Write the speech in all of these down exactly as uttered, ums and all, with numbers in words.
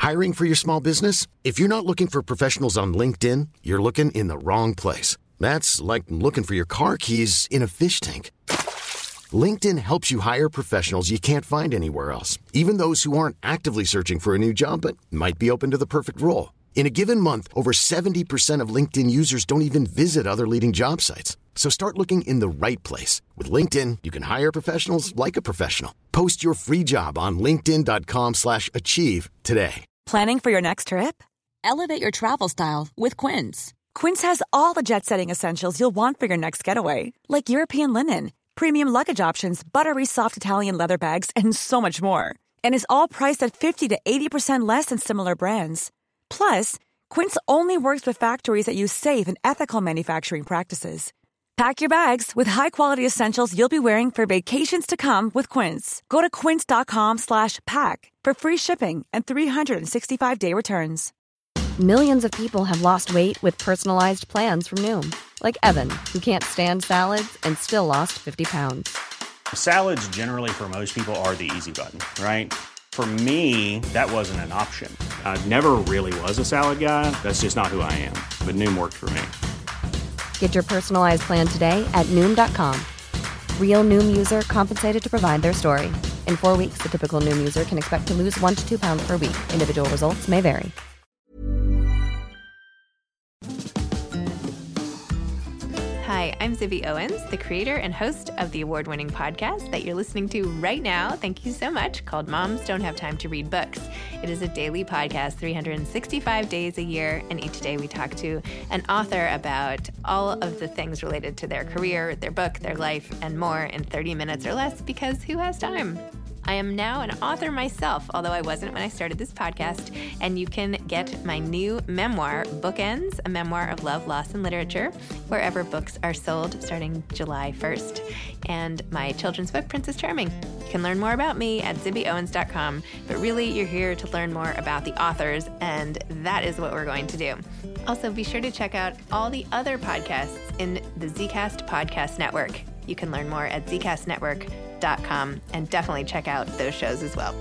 Hiring for your small business? If you're not looking for professionals on LinkedIn, you're looking in the wrong place. That's like looking for your car keys in a fish tank. LinkedIn helps you hire professionals you can't find anywhere else, even those who aren't actively searching for a new job but might be open to the perfect role. In a given month, over seventy percent of LinkedIn users don't even visit other leading job sites. So start looking in the right place. With LinkedIn, you can hire professionals like a professional. Post your free job on linkedin.com slash achieve today. Planning for your next trip? Elevate your travel style with Quince. Quince has all the jet-setting essentials you'll want for your next getaway, like European linen, premium luggage options, buttery soft Italian leather bags, and so much more. And is all priced at fifty to eighty percent less than similar brands. Plus, Quince only works with factories that use safe and ethical manufacturing practices. Pack your bags with high-quality essentials you'll be wearing for vacations to come with Quince. Go to quince.com slash pack for free shipping and three sixty-five day returns. Millions of people have lost weight with personalized plans from Noom. Like Evan, who can't stand salads and still lost fifty pounds. Salads generally for most people are the easy button, right? For me, that wasn't an option. I never really was a salad guy. That's just not who I am. But Noom worked for me. Get your personalized plan today at Noom dot com. Real Noom user compensated to provide their story. In four weeks, the typical Noom user can expect to lose one to two pounds per week. Individual results may vary. Hi, I'm Zibby Owens, the creator and host of the award-winning podcast that you're listening to right now. Thank you so much, called Moms Don't Have Time to Read Books. It is a daily podcast, three hundred sixty-five days a year, and each day we talk to an author about all of the things related to their career, their book, their life, and more in thirty minutes or less, because who has time? I am now an author myself, although I wasn't when I started this podcast, and you can get my new memoir, Bookends, a memoir of love, loss, and literature, wherever books are sold starting July first. And my children's book, Princess Charming. You can learn more about me at zibby owens dot com, but really you're here to learn more about the authors, and that is what we're going to do. Also, be sure to check out all the other podcasts in the Zcast Podcast Network. You can learn more at z cast network dot com and definitely check out those shows as well.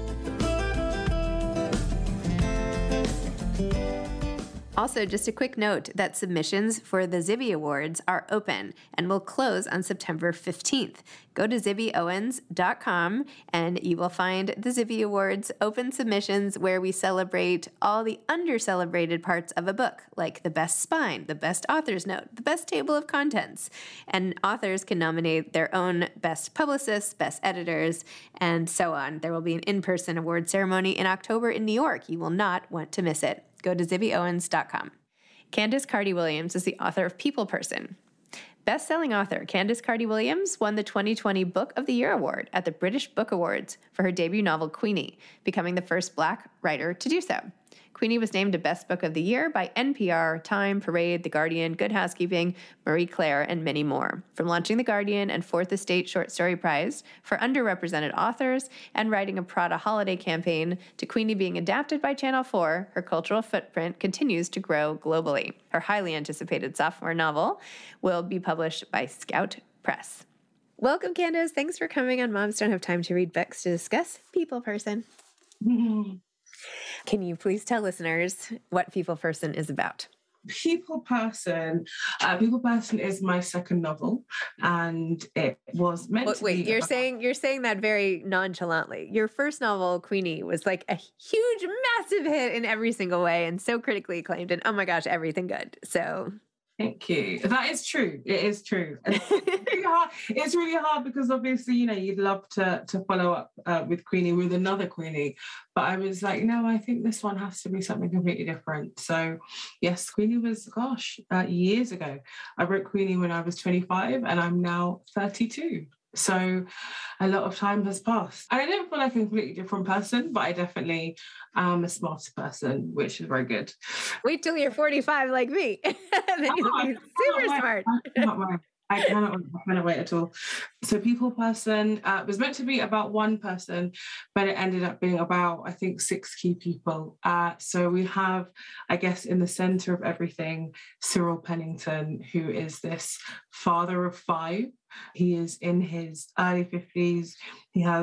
Also, just a quick note that submissions for the Zibby Awards are open and will close on September fifteenth. Go to zibby owens dot com and you will find the Zibby Awards open submissions where we celebrate all the under-celebrated parts of a book, like the best spine, the best author's note, the best table of contents. And authors can nominate their own best publicists, best editors, and so on. There will be an in-person award ceremony in October in New York. You will not want to miss it. Go to zibby owens dot com. Candice Carty-Williams is the author of People Person. Best-selling author Candice Carty-Williams won the twenty twenty Book of the Year Award at the British Book Awards for her debut novel, Queenie, becoming the first Black writer to do so. Queenie was named a Best Book of the Year by N P R, Time, Parade, The Guardian, Good Housekeeping, Marie Claire, and many more. From launching The Guardian and Fourth Estate Short Story Prize for underrepresented authors and writing a Prada holiday campaign to Queenie being adapted by Channel four, her cultural footprint continues to grow globally. Her highly anticipated sophomore novel will be published by Scout Press. Welcome, Candice. Thanks for coming on Moms Don't Have Time to Read Books to discuss People Person. Mm-hmm. Can you please tell listeners what People Person is about? People Person. Uh, People Person is my second novel, and it was meant wait, to wait, be. You're about... saying you're saying that very nonchalantly. Your first novel, Queenie, was like a huge, massive hit in every single way, and so critically acclaimed. And oh my gosh, everything good. So. Thank you. That is true. It is true. And it's, really hard. It's really hard because obviously, you know, you'd love to to follow up uh, with Queenie with another Queenie. But I was like, no, I think this one has to be something completely different. So yes, Queenie was, gosh, uh, years ago. I wrote Queenie when I was twenty-five and I'm now thirty-two. So a lot of time has passed. And I don't feel like a completely different person, but I definitely am a smarter person, which is very good. Wait till you're forty-five like me. Then you'll oh, be super smart. I cannot wait. I cannot wait. I cannot wait at all. So People Person uh, was meant to be about one person, but it ended up being about, I think, six key people. Uh, so we have, I guess, in the center of everything, Cyril Pennington, who is this father of five. He is in his early fifties. He has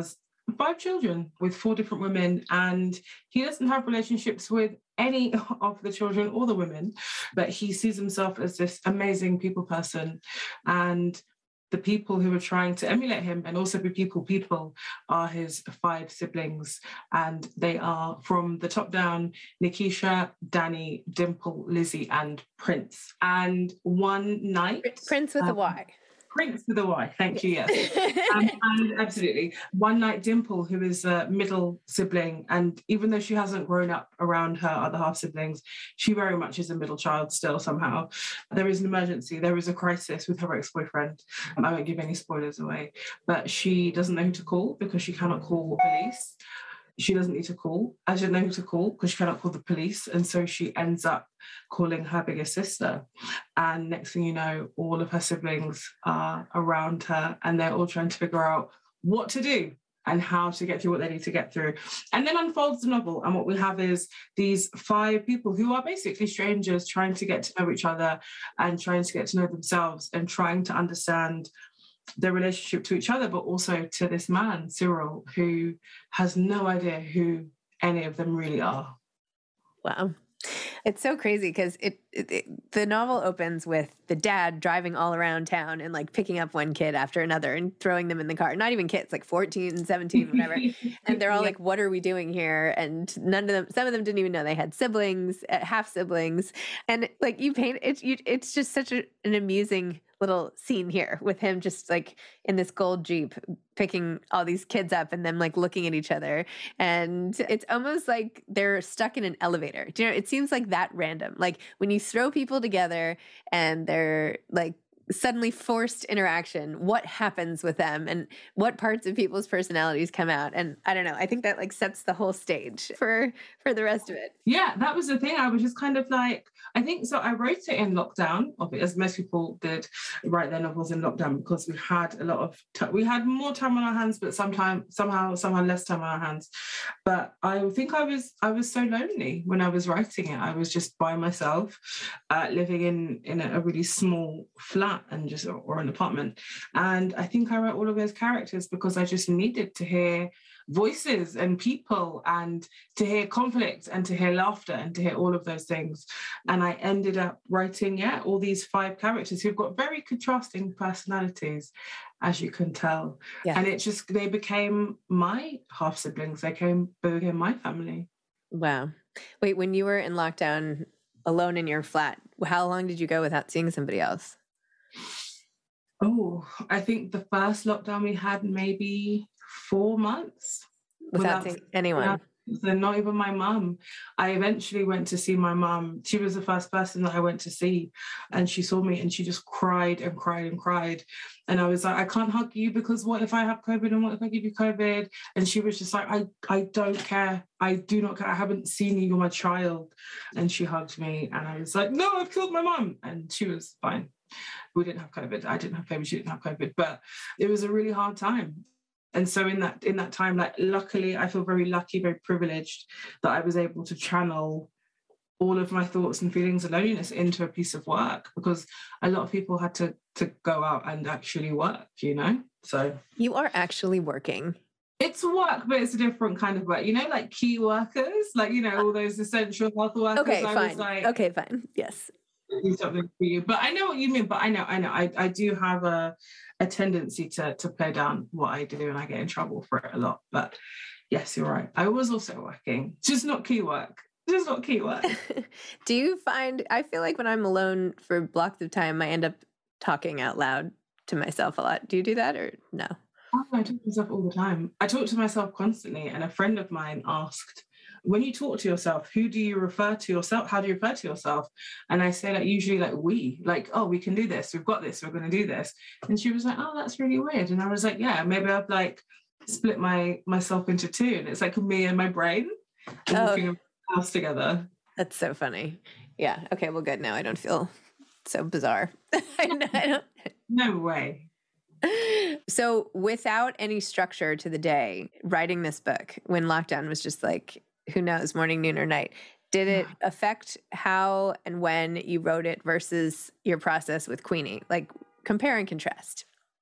five children with four different women, and he doesn't have relationships with any of the children or the women, but he sees himself as this amazing people person. And the people who are trying to emulate him and also be people people are his five siblings, and they are from the top down: Nikisha, Danny, Dimple, Lizzie, and Prince. And one night, Prince with um, a Y. Prince with a Y, thank you, yes. um, and absolutely. One night, Dimple, who is a middle sibling, and even though she hasn't grown up around her other half siblings, she very much is a middle child still somehow. There is an emergency, there is a crisis with her ex-boyfriend. Um, I won't give any spoilers away, but she doesn't know who to call because she cannot call police. She doesn't need to call. I don't know who to call because she cannot call the police. And so she ends up calling her bigger sister. And next thing you know, all of her siblings are around her and they're all trying to figure out what to do and how to get through what they need to get through. And then unfolds the novel. And what we have is these five people who are basically strangers trying to get to know each other and trying to get to know themselves and trying to understand their relationship to each other, but also to this man, Cyril, who has no idea who any of them really are. Wow. It's so crazy because it, it, it the novel opens with the dad driving all around town and like picking up one kid after another and throwing them in the car. Not even kids, like fourteen and seventeen, whatever. And they're all yeah. like, what are we doing here? And none of them, some of them didn't even know they had siblings, half siblings. And like you paint it, you, it's just such a, an amusing little scene here with him just like in this gold Jeep picking all these kids up and them like looking at each other. And it's almost like they're stuck in an elevator. Do you know, it seems like that random. Like when you throw people together and they're like suddenly forced interaction, what happens with them and what parts of people's personalities come out? And I don't know, I think that like sets the whole stage for for the rest of it. Yeah, that was the thing. I was just kind of like, I think so I wrote it in lockdown, as most people did write their novels in lockdown, because we had a lot of t- we had more time on our hands, but sometimes somehow somehow less time on our hands. But I think I was I was so lonely when I was writing it. I was just by myself, uh, living in in a really small flat and just or an apartment. And I think I wrote all of those characters because I just needed to hear voices and people and to hear conflict and to hear laughter and to hear all of those things. And I ended up writing, yeah, all these five characters who've got very contrasting personalities, as you can tell. Yeah. And it just, they became my half siblings. They came, they became my family. Wow. Wait, when you were in lockdown alone in your flat, how long did you go without seeing somebody else? Oh, I think the first lockdown we had maybe four months. Without, without seeing anyone? Without, not even my mum. I eventually went to see my mum. She was the first person that I went to see, and she saw me and she just cried and cried and cried. And I was like, I can't hug you because what if I have COVID and what if I give you COVID? And she was just like, I, I don't care. I do not care. I haven't seen you. You're my child. And she hugged me and I was like, no, I've killed my mum. And she was fine. We didn't have COVID. I didn't have COVID. She didn't have COVID. But it was a really hard time. And so in that in that time, like luckily, I feel very lucky, very privileged that I was able to channel all of my thoughts and feelings of loneliness into a piece of work, because a lot of people had to to go out and actually work, you know? So you are actually working. It's work, but it's a different kind of work, you know, like key workers, like, you know, all those essential health workers. Okay, I fine. Was like, okay, fine. Yes. Do something for you. But I know what you mean, but I know, I know, I, I do have a, a tendency to, to play down what I do and I get in trouble for it a lot. But yes, you're right. I was also working, just not key work. Just not key work. Do you find, I feel like when I'm alone for blocks of time, I end up talking out loud to myself a lot. Do you do that or no? Oh, I talk to myself all the time. I talk to myself constantly. And a friend of mine asked, when you talk to yourself, who do you refer to yourself? How do you refer to yourself? And I say like, usually like we, like, oh, we can do this. We've got this. We're going to do this. And she was like, oh, that's really weird. And I was like, yeah, maybe I've like split my myself into two. And it's like me and my brain oh, walking around the house together. That's so funny. Yeah. Okay. Well, good. Now I don't feel so bizarre. I don't... No way. So without any structure to the day, writing this book when lockdown was just like, who knows, morning, noon, or night, did it affect how and when you wrote it versus your process with Queenie? Like compare and contrast.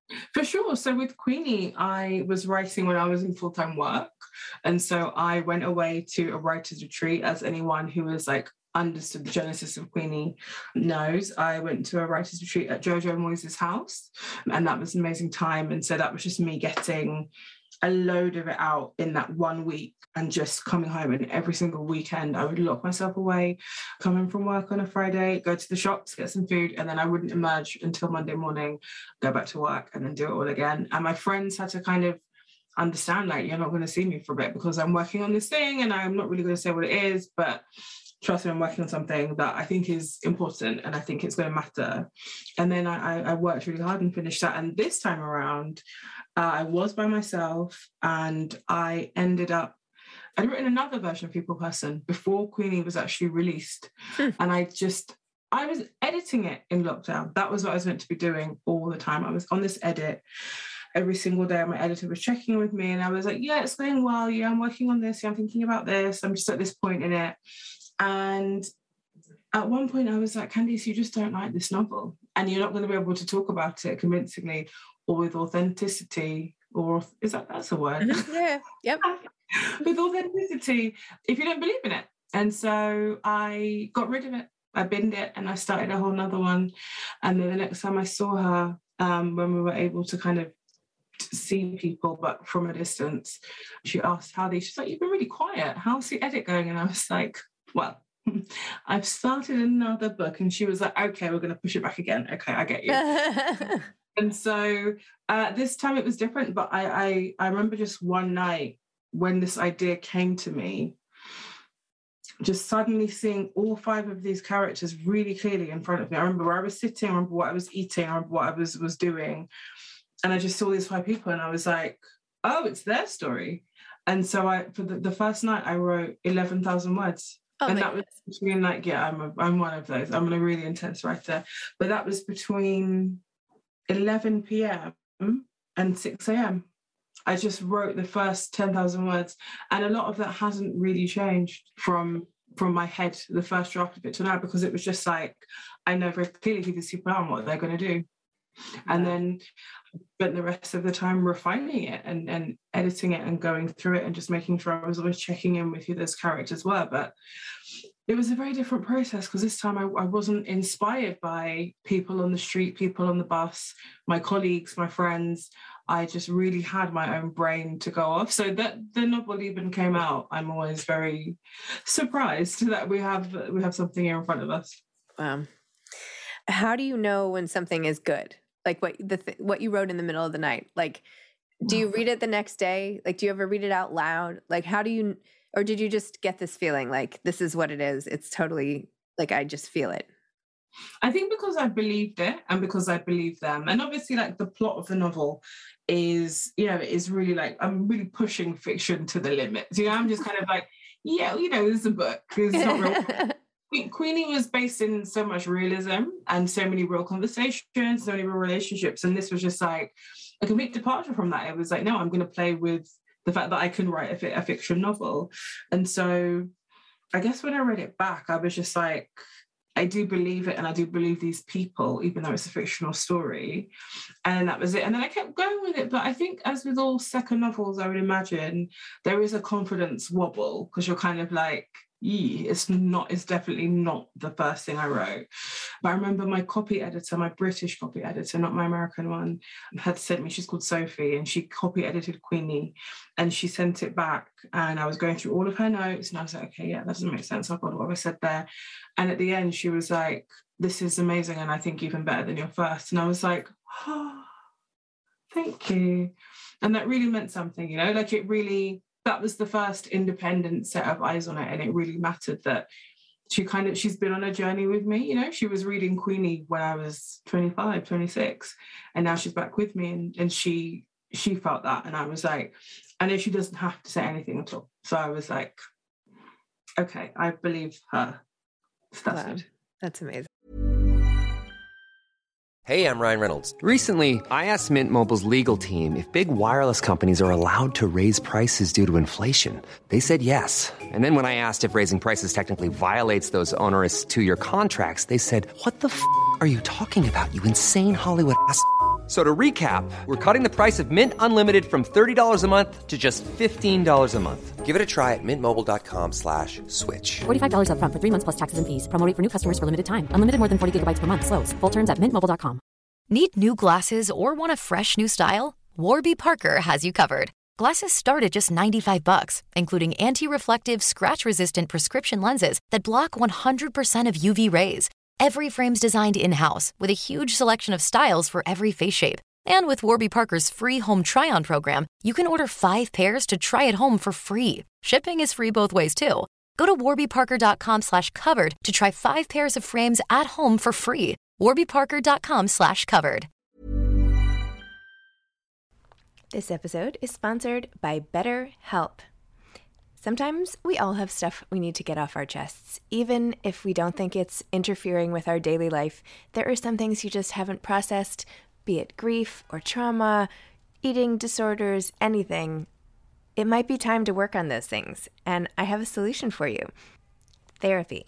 For sure. So with Queenie, I was writing when I was in full-time work. And so I went away to a writer's retreat, as anyone who was like understood the genesis of Queenie knows. I went to a writer's retreat at Jojo Moyes' house, and that was an amazing time. And so that was just me getting a load of it out in that one week and just coming home. And every single weekend I would lock myself away, come in from work on a Friday, go to the shops, get some food, and then I wouldn't emerge until Monday morning, go back to work and then do it all again. And my friends had to kind of understand, like, you're not going to see me for a bit because I'm working on this thing and I'm not really going to say what it is, but trust me, I'm working on something that I think is important and I think it's going to matter. And then I, I worked really hard and finished that. And this time around, uh, I was by myself and I ended up, I'd written another version of People Person before Queenie was actually released. Hmm. And I just, I was editing it in lockdown. That was what I was meant to be doing all the time. I was on this edit every single day. My editor was checking with me and I was like, yeah, it's going well. Yeah, I'm working on this. Yeah, I'm thinking about this. I'm just at this point in it. And at one point I was like, Candice, you just don't like this novel and you're not going to be able to talk about it convincingly or with authenticity, or is that, that's a word? Mm-hmm. Yeah, yep. With authenticity, if you don't believe in it. And so I got rid of it. I binned it and I started a whole nother one. And then the next time I saw her, um, when we were able to kind of see people, but from a distance, she asked how they, she's like, you've been really quiet. How's the edit going? And I was like, well, I've started another book. And she was like, okay, we're going to push it back again. Okay, I get you. And so uh, this time it was different, but I, I I remember just one night when this idea came to me, just suddenly seeing all five of these characters really clearly in front of me. I remember where I was sitting, I remember what I was eating, I remember what I was, was doing. And I just saw these five people and I was like, oh, it's their story. And so I, for the, the first night, I wrote eleven thousand words. Oh, and that was between like, yeah, I'm a, I'm one of those. I'm a really intense writer. But that was between eleven p.m. and six a.m. I just wrote the first ten thousand words. And a lot of that hasn't really changed from, from my head, the first draft of it to now, because it was just like, I know very clearly who these people are and what they're going to do. And then spent the rest of the time refining it and, and editing it and going through it and just making sure I was always checking in with who those characters were. But it was a very different process because this time I, I wasn't inspired by people on the street, people on the bus, my colleagues, my friends. I just really had my own brain to go off. So that the novel even came out, I'm always very surprised that we have we have something here in front of us. Wow. How do you know when something is good? Like what the th- what you wrote in the middle of the night? Like, do you read it the next day? Like, do you ever read it out loud? Like, how do you, or did you just get this feeling like this is what it is? It's totally like, I just feel it. I think because I believed it and because I believe them. And obviously like the plot of the novel is, you know, is really like, I'm really pushing fiction to the limits. You know, I'm just kind of like, yeah, you know, this is a book. It's not real. Queenie was based in so much realism and so many real conversations, so many real relationships. And this was just like a complete departure from that. It was like, no, I'm going to play with the fact that I can write a, a fiction novel. And so I guess when I read it back, I was just like, I do believe it and I do believe these people, even though it's a fictional story. And that was it. And then I kept going with it. But I think as with all second novels, I would imagine there is a confidence wobble because you're kind of like, yeah, it's not, it's definitely not the first thing I wrote. But I remember my copy editor, my British copy editor, not my American one, had sent me, she's called Sophie, and she copy edited Queenie and she sent it back. And I was going through all of her notes and I was like, okay, yeah, that doesn't make sense. I've got what I said there. And at the end, she was like, this is amazing. And I think even better than your first. And I was like, oh, thank you. And that really meant something, you know, like it really, that was the first independent set of eyes on it. And it really mattered that she kind of, she's been on a journey with me. You know, she was reading Queenie when I was twenty-five, twenty-six, and now she's back with me. And, and she, she felt that. And I was like, I know she doesn't have to say anything at all. So I was like, okay, I believe her. So that's wow. good. That's amazing. Hey, I'm Ryan Reynolds. Recently, I asked Mint Mobile's legal team if big wireless companies are allowed to raise prices due to inflation. They said yes. And then when I asked if raising prices technically violates those onerous two-year contracts, they said, what the f*** are you talking about, you insane Hollywood ass f- So to recap, we're cutting the price of Mint Unlimited from thirty dollars a month to just fifteen dollars a month. Give it a try at mintmobile.com slash switch. forty-five dollars up front for three months plus taxes and fees. Promo rate for new customers for limited time. Unlimited more than forty gigabytes per month. Slows full terms at mint mobile dot com. Need new glasses or want a fresh new style? Warby Parker has you covered. Glasses start at just ninety-five bucks, including anti-reflective, scratch-resistant prescription lenses that block one hundred percent of U V rays. Every frame's designed in-house with a huge selection of styles for every face shape. And with Warby Parker's free home try-on program, you can order five pairs to try at home for free. Shipping is free both ways, too. Go to warbyparker.com slash covered to try five pairs of frames at home for free. warbyparker.com slash covered. This episode is sponsored by BetterHelp. Sometimes we all have stuff we need to get off our chests. Even if we don't think it's interfering with our daily life, there are some things you just haven't processed, be it grief or trauma, eating disorders, anything. It might be time to work on those things, and I have a solution for you. Therapy.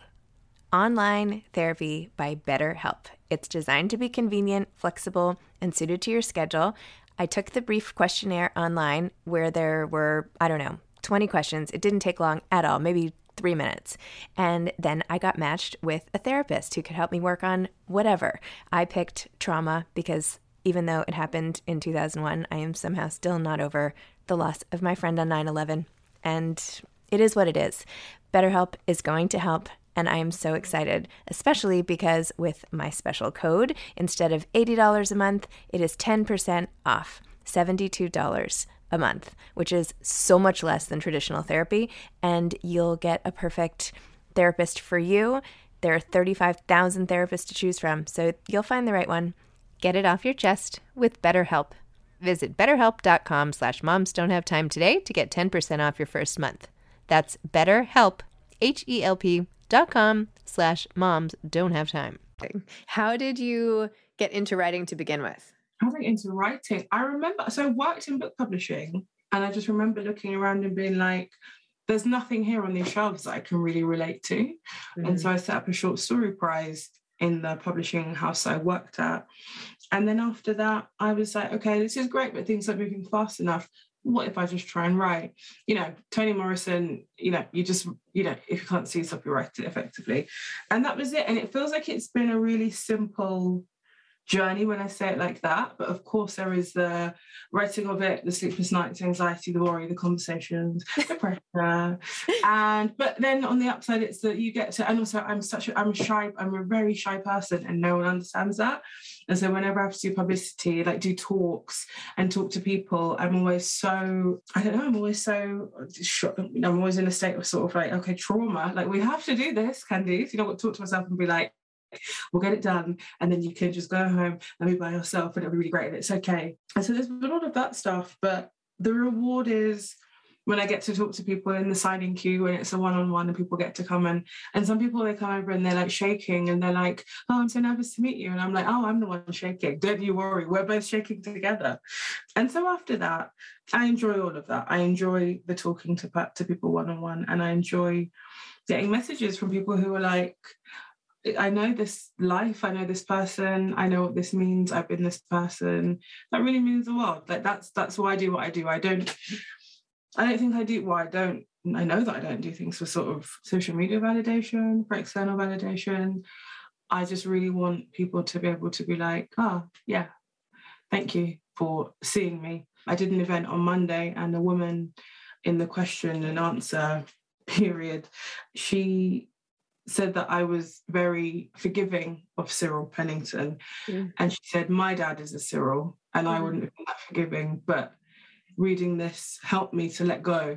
Online therapy by BetterHelp. It's designed to be convenient, flexible, and suited to your schedule. I took the brief questionnaire online where there were, I don't know, twenty questions. It didn't take long at all, maybe three minutes. And then I got matched with a therapist who could help me work on whatever. I picked trauma because even though it happened in two thousand one, I am somehow still not over the loss of my friend on nine eleven. And it is what it is. BetterHelp is going to help. And I am so excited, especially because with my special code, instead of eighty dollars a month, it is ten percent off, seventy-two dollars a month, which is so much less than traditional therapy. And you'll get a perfect therapist for you. There are thirty-five thousand therapists to choose from, so you'll find the right one. Get it off your chest with BetterHelp. Visit betterhelp.com slash moms don't have time today to get ten percent off your first month. That's BetterHelp, H-E-L-P dot com slash moms don't have time. How did you get into writing to begin with? I went into writing. I remember, so I worked in book publishing, and I just remember looking around and being like, there's nothing here on these shelves that I can really relate to. Mm-hmm. And so I set up a short story prize in the publishing house I worked at. And then after that, I was like, okay, this is great, but things aren't moving fast enough. What if I just try and write? You know, Toni Morrison, you know, you just, you know, if you can't see yourself, you write it effectively. And that was it. And it feels like it's been a really simple journey when I say it like that. But of course, there is the writing of it, the sleepless nights, the anxiety, the worry, the conversations, the pressure. And but then on the upside, it's that you get to, and also I'm such a, I'm shy, I'm a very shy person, and no one understands that. And so whenever I have to do publicity, like do talks and talk to people, I'm always so, I don't know, I'm always so, I'm always in a state of sort of like, okay, trauma, like we have to do this, Candice. You know, I've got to talk to myself and be like, we'll get it done, and then you can just go home and be by yourself and it'll be really great and it's okay. And so there's been all of that stuff, but the reward is when I get to talk to people in the signing queue when it's a one-on-one and people get to come and and some people, they come over and they're like shaking and they're like, oh, I'm so nervous to meet you. And I'm like, oh, I'm the one shaking. Don't you worry. We're both shaking together. And so after that, I enjoy all of that. I enjoy the talking to, to people one-on-one, and I enjoy getting messages from people who are like, I know this life, I know this person, I know what this means, I've been this person. That really means the world. Like that's that's why I do what I do. I don't I don't think I do well, I don't I know that I don't do things for sort of social media validation, for external validation. I just really want people to be able to be like, oh yeah, thank you for seeing me. I did an event on Monday, and a woman in the question and answer period, she said that I was very forgiving of Cyril Pennington. Mm. And she said, my dad is a Cyril, and mm. I wouldn't have been that forgiving, but reading this helped me to let go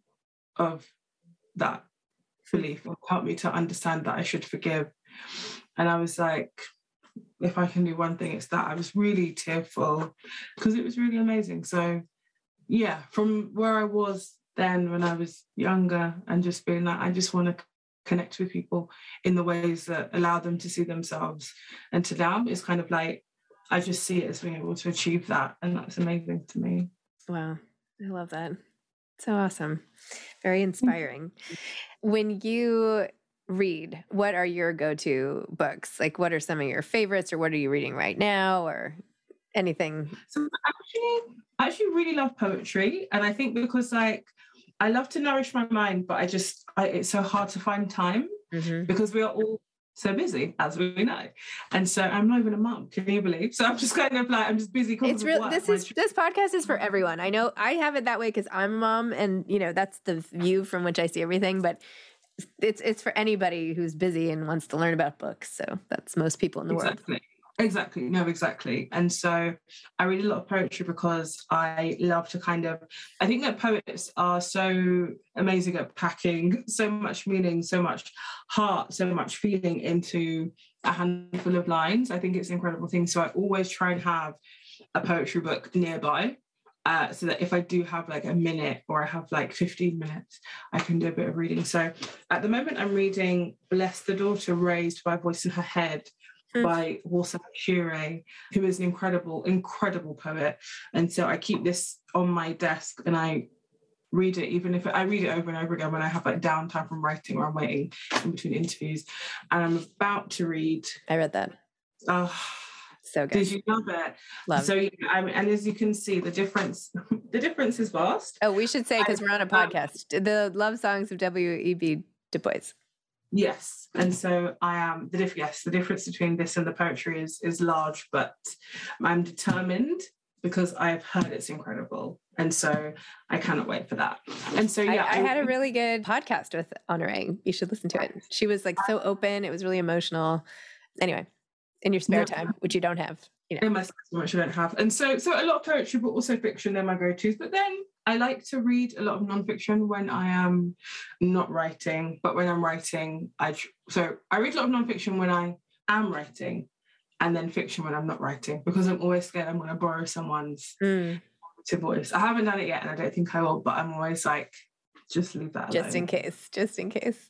of that belief, or helped me to understand that I should forgive. And I was like, if I can do one thing, it's that. I was really tearful because it was really amazing. So yeah, from where I was then when I was younger, and just being like, I just want to connect with people in the ways that allow them to see themselves. And to now, it's kind of like, I just see it as being able to achieve that. And that's amazing to me. Wow. I love that. So awesome. Very inspiring. When you read, what are your go-to books? Like, what are some of your favorites, or what are you reading right now, or anything? So I actually, I actually really love poetry. And I think because like, I love to nourish my mind, but I just, I, it's so hard to find time mm-hmm. because we are all so busy, as we know. And so I'm not even a mum, can you believe? So I'm just kind of like, I'm just busy. It's real. This is, this podcast is for everyone. I know I have it that way because I'm a mom and, you know, that's the view from which I see everything, but it's, it's for anybody who's busy and wants to learn about books. So that's most people in the exactly. world. Exactly. No, exactly. And so I read a lot of poetry because I love to kind of, I think that poets are so amazing at packing so much meaning, so much heart, so much feeling into a handful of lines. I think it's an incredible thing. So I always try and have a poetry book nearby. Uh, so that if I do have like a minute or I have like fifteen minutes, I can do a bit of reading. So at the moment I'm reading Bless the Daughter Raised by a Voice in Her Head by Walter Shure, who is an incredible, incredible poet. And so I keep this on my desk and I read it, even if I read it over and over again when I have like downtime from writing or I'm waiting in between interviews. And I'm about to read. I read that. Oh, so good. Did you love it? Love. So, um, and as you can see, the difference, the difference is vast. Oh, we should say, because we're on a podcast, the love songs of W E B Du Bois. Yes, and so I am the diff. Yes, the difference between this and the poetry is is large, but I'm determined because I've heard it's incredible, and so I cannot wait for that. And so yeah, I, I had a really good podcast with Honoré. You should listen to it. She was like so open. It was really emotional. Anyway, in your spare time, which you don't have, you know, in my spare time, which I don't have, and so so a lot of poetry, but also fiction. They're my go-tos. But then I like to read a lot of nonfiction when I am not writing, but when I'm writing, I so I read a lot of nonfiction when I am writing, and then fiction when I'm not writing, because I'm always scared I'm going to borrow someone's mm. to voice. I haven't done it yet, and I don't think I will, but I'm always like, just leave that alone. Just in case, just in case.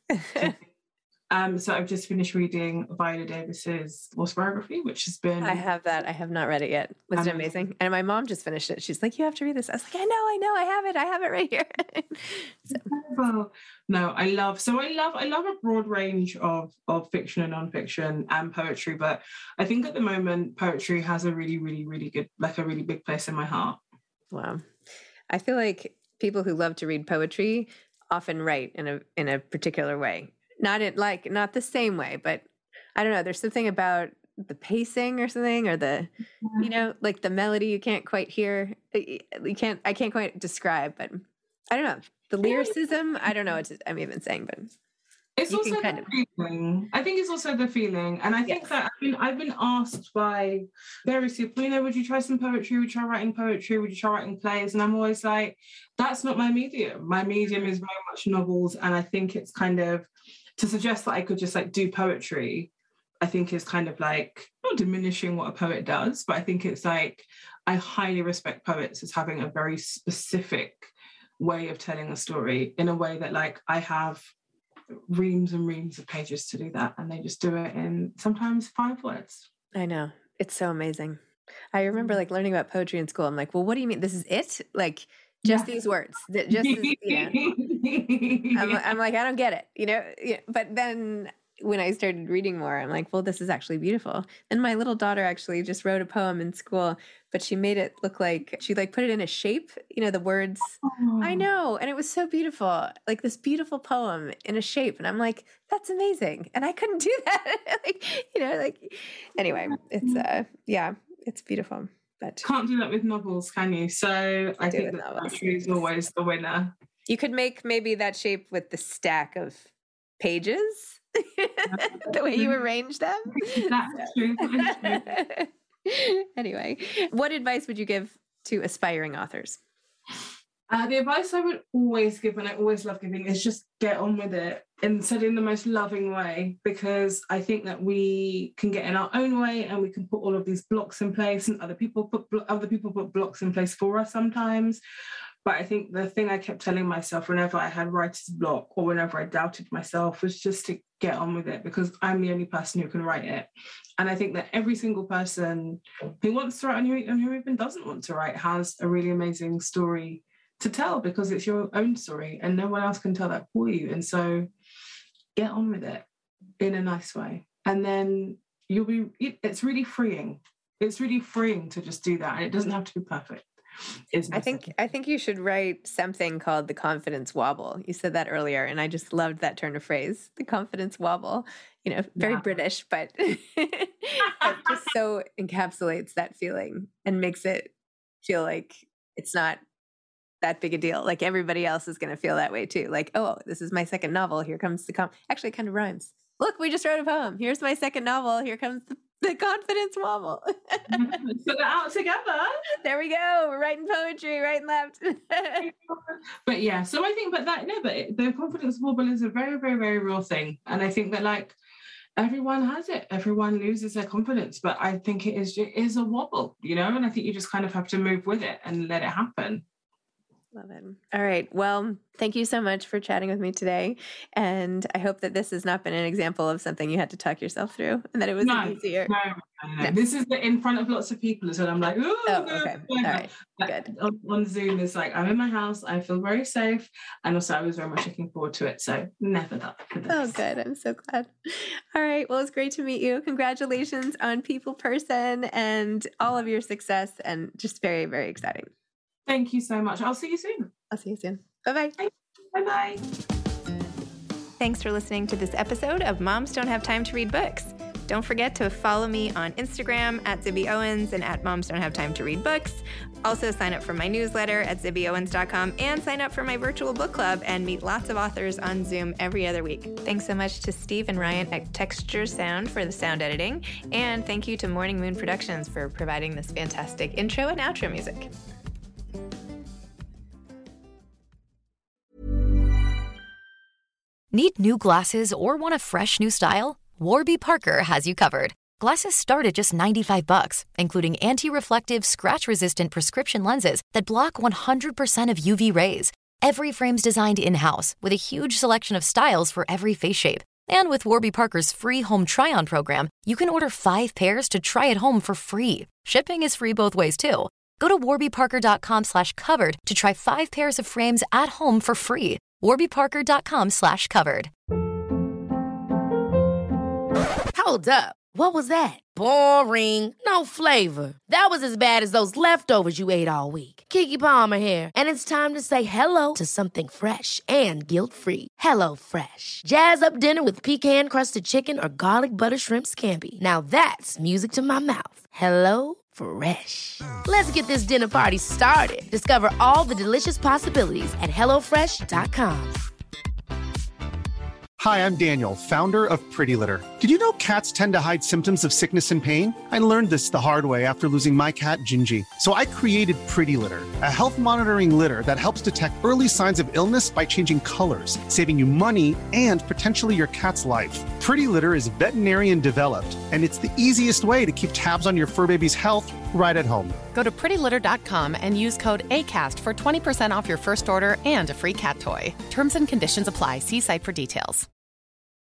Um, so I've just finished reading Viola Davis's autobiography, which has been... I have that. I have not read it yet. Was um, it amazing? And my mom just finished it. She's like, you have to read this. I was like, I know, I know. I have it. I have it right here. So. Incredible. No, I love... So I love I love a broad range of, of fiction and nonfiction and poetry, but I think at the moment, poetry has a really, really, really good, like a really big place in my heart. Wow. I feel like people who love to read poetry often write in a in a particular way. Not in like not the same way, but I don't know. There's something about the pacing or something, or the, yeah. you know, like the melody you can't quite hear. You can't. I can't quite describe, but I don't know the lyricism. I don't know what to, I'm even saying, but it's also the kind of... feeling. I think it's also the feeling, and I think yes. that I mean I've been asked by various people, you know, would you try some poetry? Would you try writing poetry? Would you try writing plays? And I'm always like, that's not my medium. My medium is very much novels, and I think it's kind of. To suggest that I could just like do poetry, I think is kind of like not diminishing what a poet does, but I think it's like I highly respect poets as having a very specific way of telling a story in a way that like I have reams and reams of pages to do that, and they just do it in sometimes five words. I know. It's so amazing. I remember like learning about poetry in school. I'm like, well, what do you mean? This is it? Like just yeah. these words, just as, you know, I'm, I'm like, I don't get it, you know. But then when I started reading more, I'm like, well, this is actually beautiful. And my little daughter actually just wrote a poem in school, but she made it look like she like put it in a shape, you know, the words. Oh. I know, and it was so beautiful, like this beautiful poem in a shape. And I'm like, that's amazing, and I couldn't do that. Like, you know, like anyway, it's uh, yeah, it's beautiful. But can't do that with novels, can you? So I think that poetry is always the winner. You could make maybe that shape with the stack of pages, the way you arrange them. That's true. That's true. Anyway, what advice would you give to aspiring authors? Uh, the advice I would always give, and I always love giving, is just get on with it and said in the most loving way, because I think that we can get in our own way and we can put all of these blocks in place, and other people put other people put blocks in place for us sometimes. But I think the thing I kept telling myself whenever I had writer's block or whenever I doubted myself was just to get on with it, because I'm the only person who can write it. And I think that every single person who wants to write and who, and who even doesn't want to write has a really amazing story to tell, because it's your own story and no one else can tell that for you. And so get on with it in a nice way. And then you'll be, it's really freeing. it's really freeing to just do that. And it doesn't have to be perfect. I think I think you should write something called the confidence wobble. You said that earlier, and I just loved that turn of phrase, the confidence wobble. You know, very yeah. British, but it just so encapsulates that feeling and makes it feel like it's not that big a deal. Like everybody else is going to feel that way too. Like, oh, this is my second novel. Here comes the com. Actually, it kind of rhymes. Look, we just wrote a poem. Here's my second novel. Here comes the The confidence wobble. Put it out together. There we go. We're writing poetry, right and left. But yeah, so I think, but that, no, but it, the confidence wobble is a very, very, very real thing. And I think that like everyone has it. Everyone loses their confidence. But I think it is, it is a wobble, you know, and I think you just kind of have to move with it and let it happen. Love it. All right. Well, thank you so much for chatting with me today. And I hope that this has not been an example of something you had to talk yourself through and that it was no, easier. No, no, no. no. This is the, in front of lots of people. So I'm like, oh, okay. All right. Like, good. On, on Zoom, it's like, I'm in my house. I feel very safe. And also I was very much looking forward to it. So never that. Oh, good. I'm so glad. All right. Well, it's great to meet you. Congratulations on People Person and all of your success, and just very, very exciting. Thank you so much. I'll see you soon. I'll see you soon. Bye-bye. Bye-bye. Thanks for listening to this episode of Moms Don't Have Time to Read Books. Don't forget to follow me on Instagram at Zibby Owens and at Moms Don't Have Time to Read Books. Also sign up for my newsletter at zibby owens dot com and sign up for my virtual book club and meet lots of authors on Zoom every other week. Thanks so much to Steve and Ryan at Texture Sound for the sound editing. And thank you to Morning Moon Productions for providing this fantastic intro and outro music. Need new glasses or want a fresh new style? Warby Parker has you covered. Glasses start at just ninety-five bucks, including anti-reflective, scratch-resistant prescription lenses that block one hundred percent of U V rays. Every frame's designed in-house with a huge selection of styles for every face shape. And with Warby Parker's free home try-on program, you can order five pairs to try at home for free. Shipping is free both ways, too. Go to warby parker dot com slash covered to try five pairs of frames at home for free. warby parker dot com slash covered. Hold up. What was that? Boring. No flavor. That was as bad as those leftovers you ate all week. Keke Palmer here, and it's time to say hello to something fresh and guilt-free. Hello Fresh. Jazz up dinner with pecan-crusted chicken or garlic butter shrimp scampi. Now that's music to my mouth. Hello Fresh. Let's get this dinner party started. Discover all the delicious possibilities at hello fresh dot com. Hi, I'm Daniel, founder of Pretty Litter. Did you know cats tend to hide symptoms of sickness and pain? I learned this the hard way after losing my cat, Gingy. So I created Pretty Litter, a health monitoring litter that helps detect early signs of illness by changing colors, saving you money and potentially your cat's life. Pretty Litter is veterinarian developed, and it's the easiest way to keep tabs on your fur baby's health right at home. Go to pretty litter dot com and use code ACAST for twenty percent off your first order and a free cat toy. Terms and conditions apply. See site for details.